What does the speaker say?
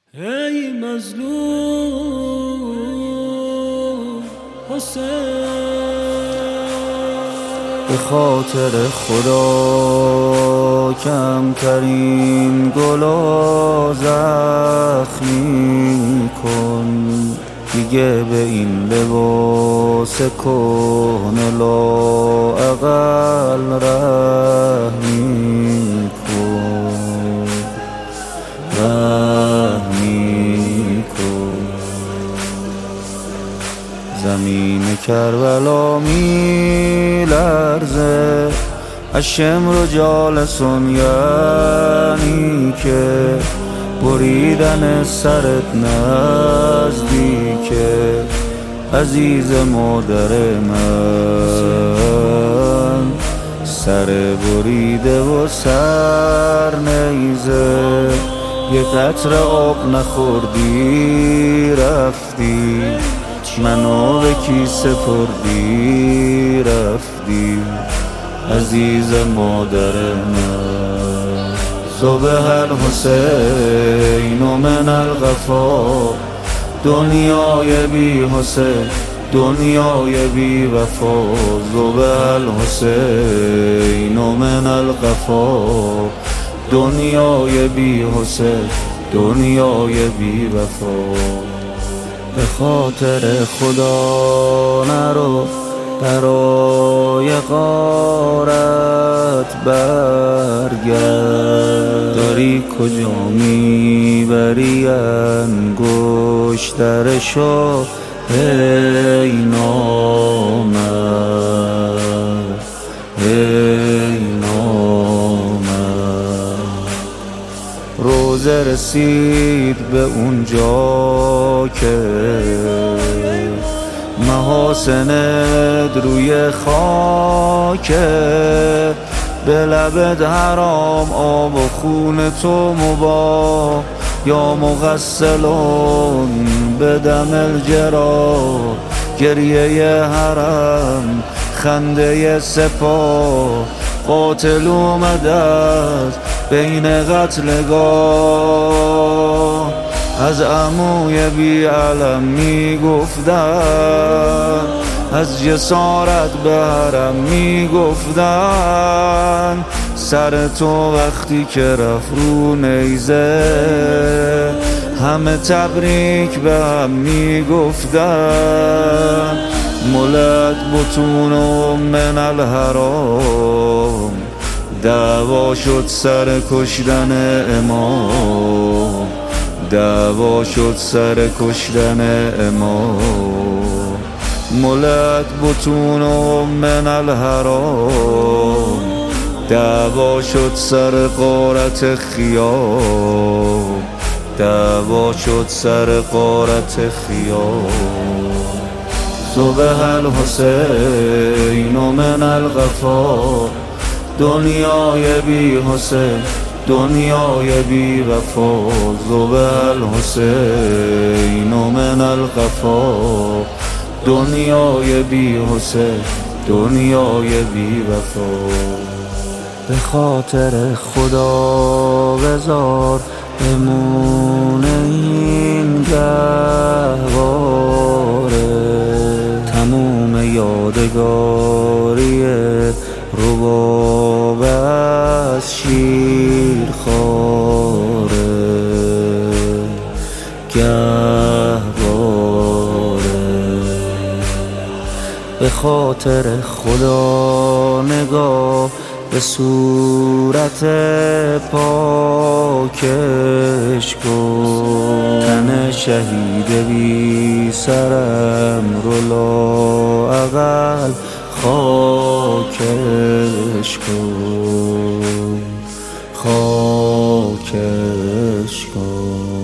ای مظلوم حسین، به خاطر خدا کمترین گلا زخمی کن، دیگه به این لباس کهنه لااقل رحمی کن، رحمی کن. زمین کربلا می لرزه از شمر و جالسون، یعنی که بریدن سرت نزدیکه. عزیز مادر من، سر بریده و سر نیزه، یه قطره آب نخوردی رفتی، منو به کی سپردی رفتی. عزیز مادر من، صبح الحسین من الغفا، دنیای بی حسین دنیای بی وفا. صبح الحسین من الغفا، دنیای بی حسین دنیای بی وفا. به خاطر خدا نرو برای غارت برگرد، داری کجا میبری انگشترشو ای نامرد، ای نامرد. روزه رسید به اونجا که محاسنت روی خاکه، به لبت حرام آب و خون تو مباح، یا مغسلون به دم الجراح. گریه حرم خنده سپاه، قاتل اومده از بین قتلگاه. از عموی بی علم میگفتن، از جسارت به حرم میگفتن. سر تو وقتی که رفت رو نیزه، همه تبریک به هم میگفتن. ملت بطون من الحرام، دعوا شد سر کشتن امام، دعوا شد سر کشتن امام. ملت بطون من الحرام، دعوا شد سر غارت خیام، دعوا شد سر غارت خیام. صبح الحسین من الغفا، دنیای بی حسین دنیای بی وفا. صبح الحسین من الغفا، دنیای بی حسین دنیای بی وفا. به خاطر خدا بذار بمونه این گهواره، تموم یادگاری رباب از شیر خواره گهواره. به خاطر خدا نگاه به صورت پاکش کن، تن شهید بی سرم رو لااقل خاکش کن، خاکش کن.